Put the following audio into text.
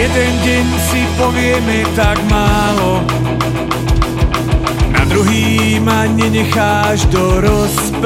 Jeden deň si povieme tak málo, na druhý ma nenecháš do rozpáru.